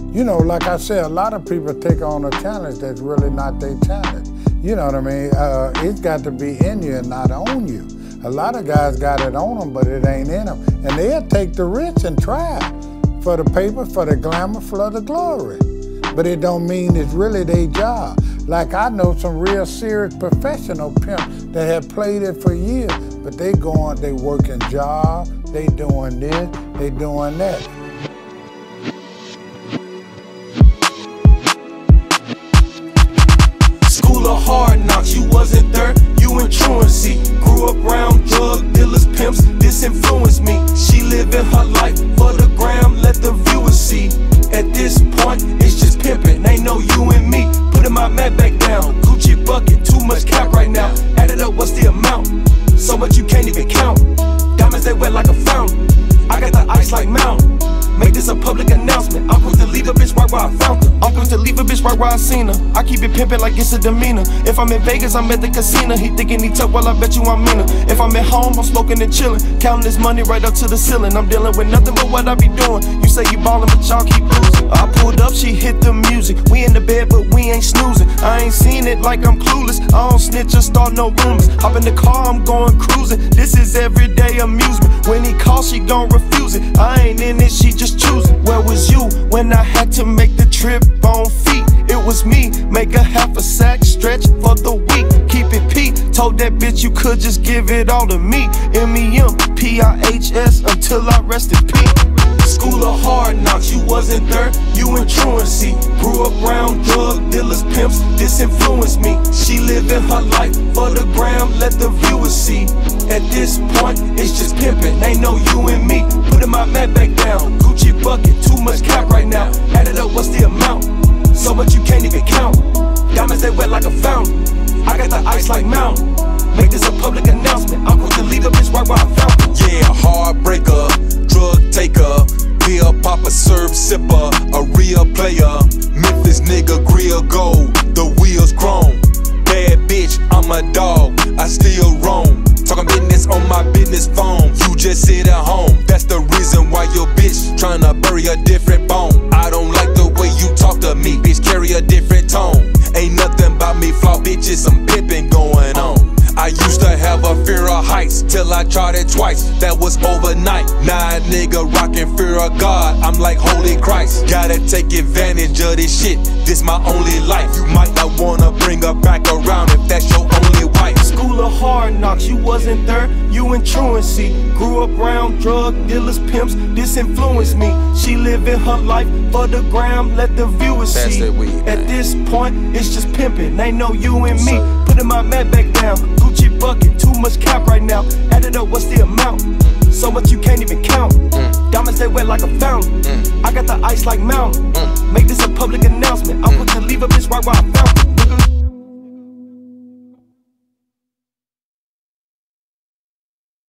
You know, like I said, a lot of people take on a challenge that's really not their challenge. You know what I mean? It's got to be in you and not on you. A lot of guys got it on them, but it ain't in them. And they'll take the risk and try it for the paper, for the glamour, for the glory. But it don't mean it's really their job. Like I know some real serious professional pimps that have played it for years, but they working jobs, they doing this, they doing that. School of hard knocks, you wasn't there, you in truancy. Grew up around drug dealers, pimps, this influenced me. She living her life for the gram, let the viewers see. At this point, it's just pimping, ain't no you and me. Putting my mat back down, Gucci bucket, too much cap right now. Add it up, what's the amount? So much you can't even count. Diamonds, they wet like a fountain. I got the ice like mountain. Make this a public announcement. I'm quick to leave a bitch right where I found her. I'm quick to leave a bitch right where I seen her. I keep it pimpin' like it's a demeanor. If I'm in Vegas, I'm at the casino. He thinking he tough, well I bet you I'm meaner. If I'm at home, I'm smoking and chillin', counting this money right up to the ceiling. I'm dealing with nothing but what I be doing. You say you ballin', but y'all keep losing. I pulled up, she hit the music. We in the bed, but we ain't snoozing. I ain't seen it like I'm clueless. I don't snitch or start no rumors. Hop in the car, I'm going cruising. This is everyday amusement. When he calls, she gon' refuse it. I ain't in it, she just choosing. Where was you when I had to make the trip on feet? It was me, make a half a sack stretch for the week. Keep it P, told that bitch you could just give it all to me. MEMPIHS until I rest in peace. School of hard knocks, you wasn't there, you in truancy. Grew up around drug dealers, pimps, this influenced me. She living her life for the gram, let the viewers see. At this point, it's just pimping, ain't no you and me. Putting my mat back down, Gucci bucket, too much cap right now. Add it up, what's the amount? So much you can't even count. Diamonds, they wet like a fountain. I got the ice like mountain. Make this a public announcement. I'm quick to leave a bitch right where I found her. Yeah, heartbreaker, drug taker, pill popper, serve sipper, a real player. Memphis nigga, grill gold, the wheels chrome. Bad bitch, I'm a dog, I still roam. Talking business on my business phone. You just sit at home. That's the reason why your bitch tryna bury a different bone. I don't like the way you talk to me, bitch. Carry a different tone. Ain't nothing about me, flaw bitches, some pimping going on. I used to have a fear of heights till I tried it twice. That was overnight. Now a nigga rockin' fear of God. I'm like, holy Christ. Gotta take advantage of this shit. This my only life. You might not wanna bring her back around if that's your only wife. School of hard knocks, you wasn't there, you in truancy. Grew up around drug dealers, pimps, this influenced me. She living her life for the gram, let the viewers see. At this point, it's just pimping, ain't no you and me. Putting my mat back down, Gucci bucket, too much cap right now. Add it up, what's the amount? So much you can't even count. Diamonds, they wet like a fountain. I got the ice like mountain. Make this a public announcement. I'm quick to leave a bitch right where I found her.